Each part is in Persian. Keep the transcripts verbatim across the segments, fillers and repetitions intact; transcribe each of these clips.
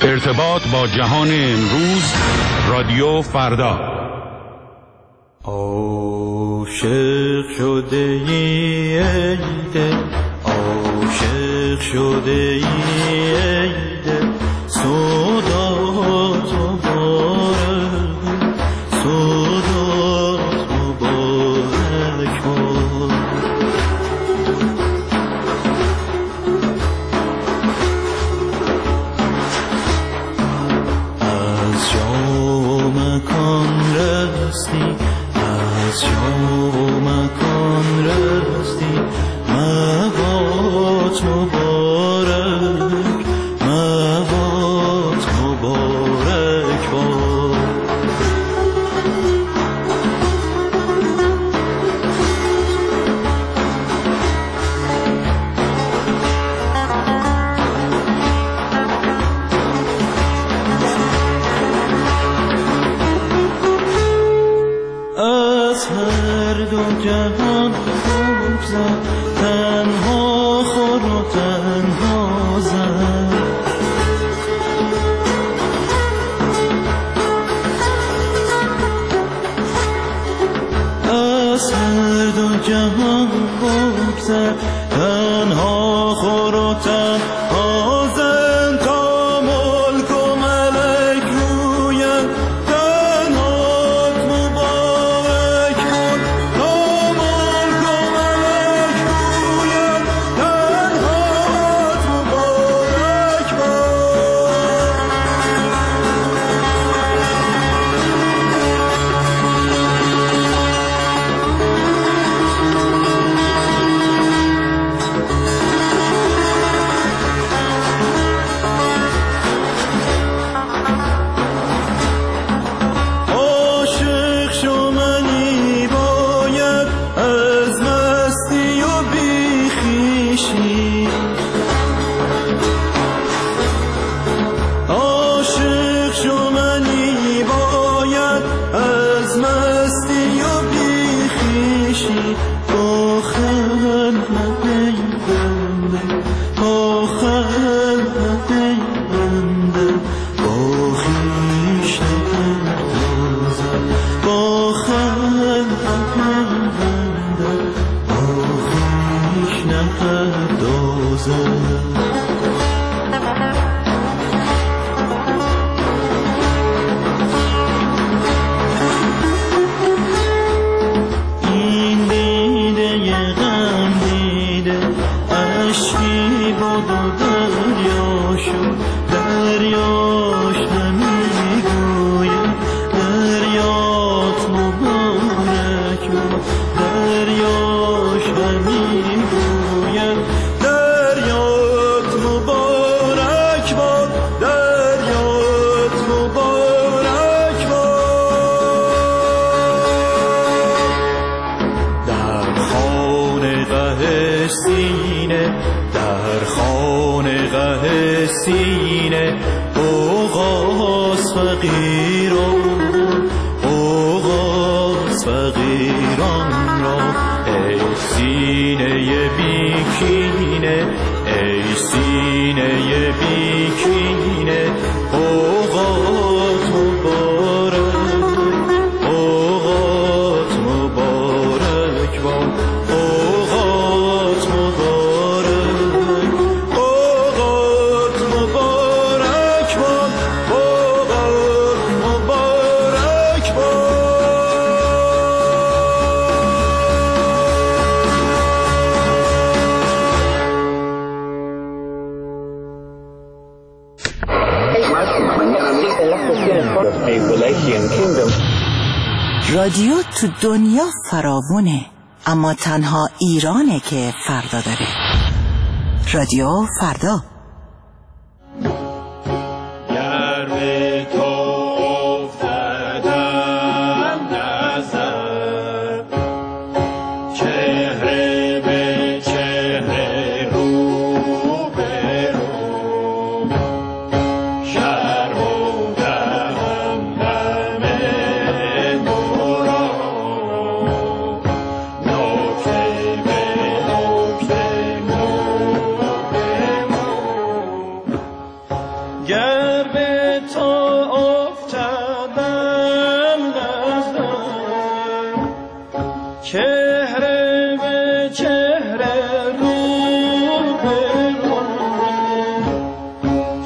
ارتباط با جهان امروز، رادیو فردا. عاشق شده ای دل، عاشق شده ای دل، صدات مبارک، صدات مبارک باد. از جا مکان رستی، از جا مکان رستی، مباد مبارک، مباد مبارک باد. از هر دو جهان بگذر، تنها خور و تنها زن. از هر دو جهان بگذر، تنها خور و تنها زن، تا ملک و ملک رویند تنهات مبارک باد. تا ملک و ملک رویند تنهات مبارک باد. عاشق شو منی باید از مستی و بیخیشی، عاشق شو منی باید از مستی و بیخیشی. با خلق ای بنده، با خلق ای بنده، با خویش نپردازم، با خلق ای بنده، با خویش نپردازم. این دیده غم دیده، اشکی بود و دریا شد، دریاش نمیگوید دریات مبارک باد. دریاش نمیگوید دریات مبارک باد، دریات مبارک باد. در خانقه سینه، در خانقه سینه، اوغاز فقیران، اوغاز فقیران را. ای سینه بیکینه، ای سینه بیکینه، اوغات مبارک، اوغات مبارک باد. اوغات مبارک، اوغات مبارک باد، اوغات مبارک باد. رادیو تو دنیا فراوونه، اما تنها ایرانه که فردا داره. رادیو فردا. گر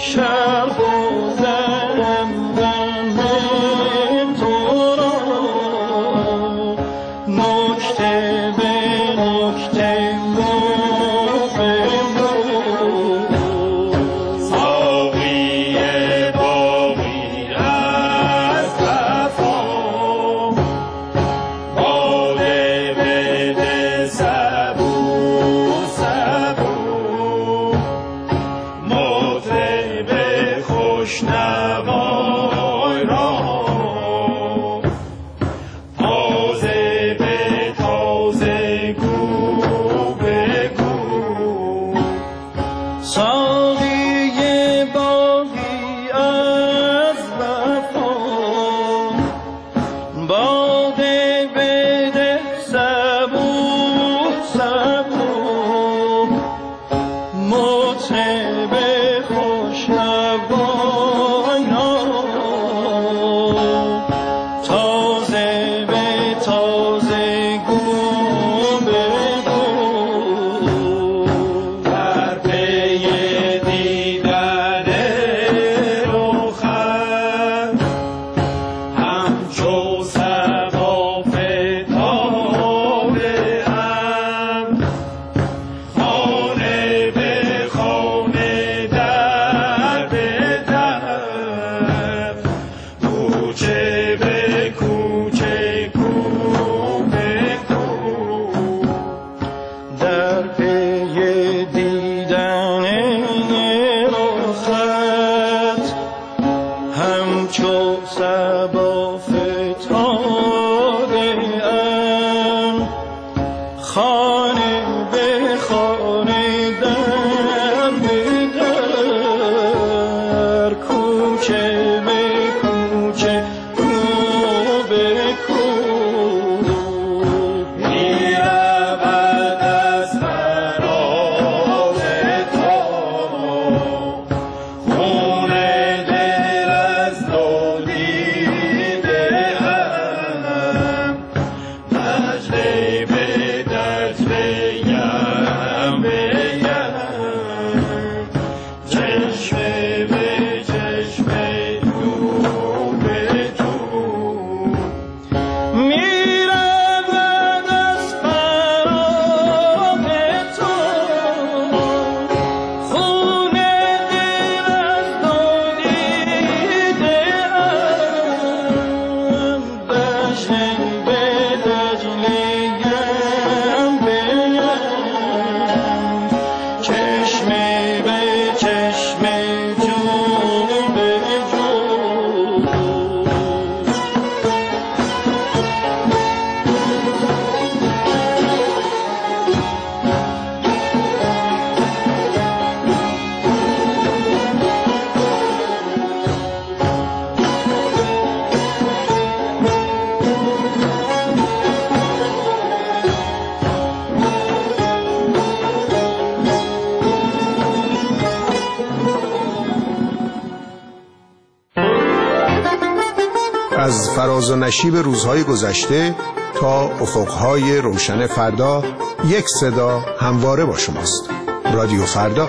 از فراز و نشیب روزهای گذشته تا افقهای روشن فردا، یک صدا همواره با شماست. رادیو فردا.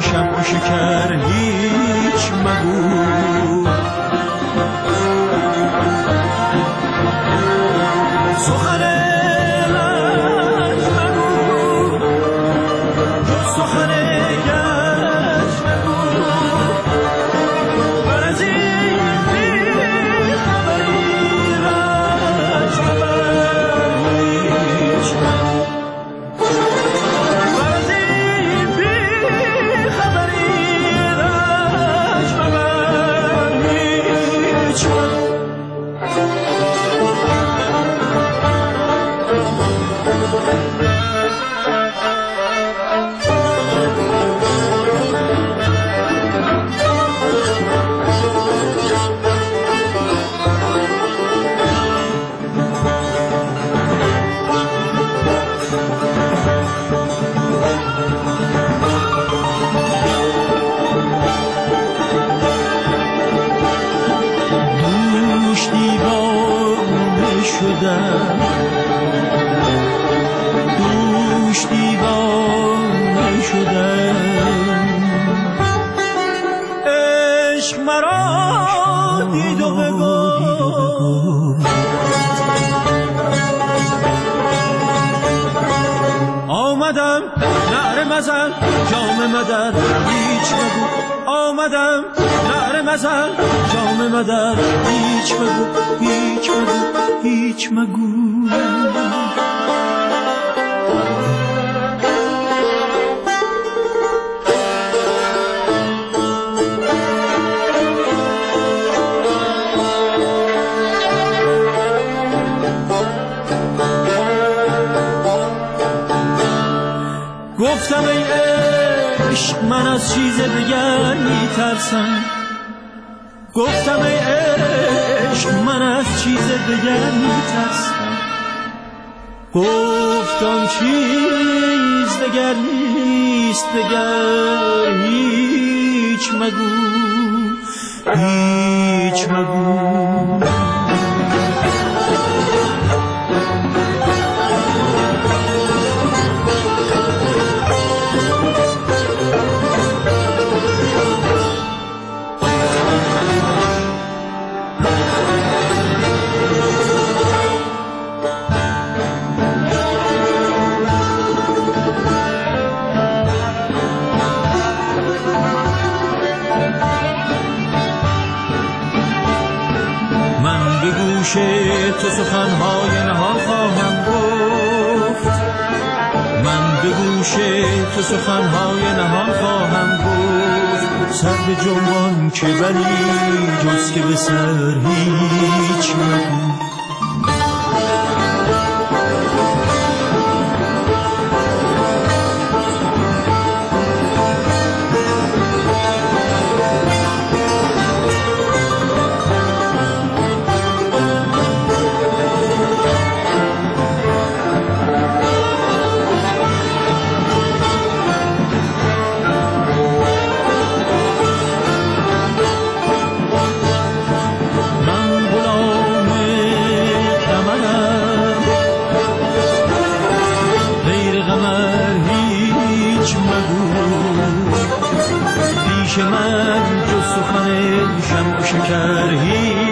شمع و شکر هیچ مگو. سخن رنج مگو جز سخن گنج مگو. بر از این بی خبری رنج مبر هیچ مگو. بر از این بی خبری رنج مبر هیچ مگو. دوش دیوانه شدم، دوش دیوانه شدم. عشق مرا دید و بگفت آمدم نعره مزن جام مدر هیچ مگو. آمدم نعره مزن جام مدر هیچ مگو. هیچ مگو هیچ مگو. گفتم ای عشق من از چیز دیگر میترسم. گفتم ای عشق من از چیز دیگر میترسم. گفتم چیز دیگر نیست دیگر هیچ مگو. هیچ مگو. به گوش تو سخنهای نهان خواهم گفت. من به گوش تو سخنهای نهان خواهم گفت. سر به جنبان که ولی جز که به سر هیچ مگو. پیش من جز سخن شمع و شکر هیچ